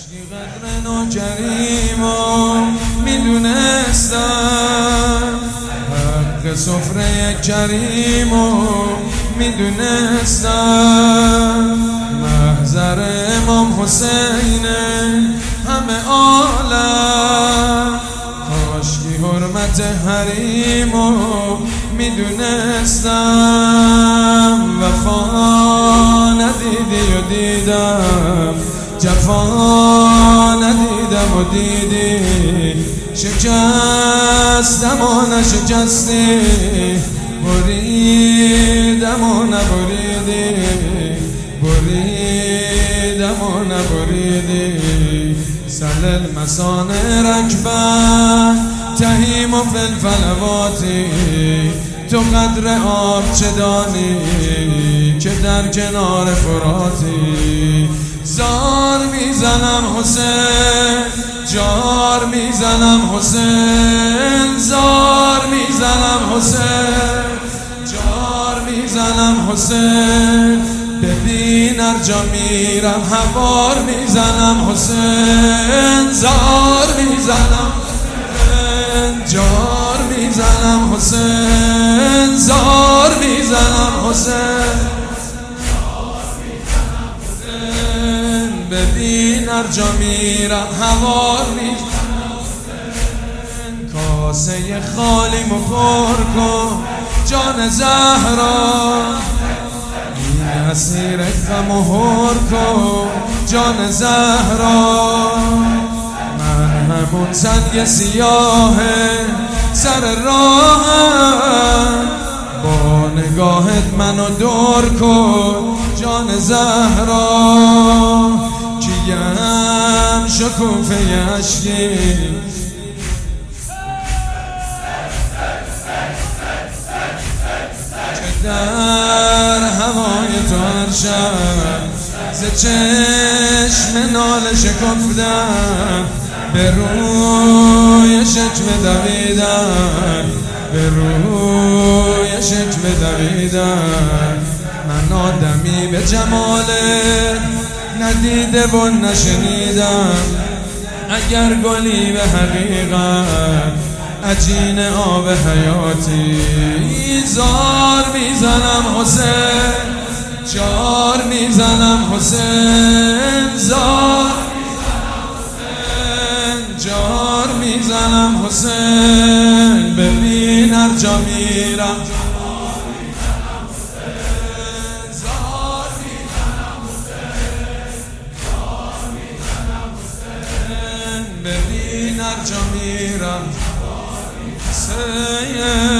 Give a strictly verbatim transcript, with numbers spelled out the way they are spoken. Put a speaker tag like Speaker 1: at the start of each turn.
Speaker 1: کاشکی قدر نوکریمو میدونستم، حق سفره کریمو میدونستم، محضر امام حسینه همه عالم، کاشکی حرمت حریمو میدونستم، وفا ندیدی و دیدم، جفا ندیدم و دیدی، شکستم و نشکستی، بریدم و نبریدی، بریدم و نبریدی، سل المسان رکبن تهیم و فلفلواتی، تو قدر آب چه دانی که در کنار فراتی، زار میزنم حسین، جار میزنم حسین، زار میزنم حسین، جار میزنم حسین، ببین هر جا میرم هوار میزنم حسین، زار میزنم حسین، جار میزنم حسین، زار میزنم حسین، ببین هر جا میرم هوار میزنم حسین، کاسه خالی مخور کن جان زهرا، این اسیر غم و هور کن جان زهرا، من همون سنگ سیاه سر راهم، با نگاهت منو دور کن جان زهرا، کیم شکوفه عشقی که در هوای تو هر شب ز چشم ناله شکفتم، به روی شکم دویدم، به روی شکم دویدم، من آدمی به جمالت ندیده و نشنیدم، اگر گلی به حقیقت عجین آب حیاتی، زار میزنم حسین، جار میزنم حسین، زار جار میزنم حسین، ببین هر جا میرم ببین هر جا میرم حسین.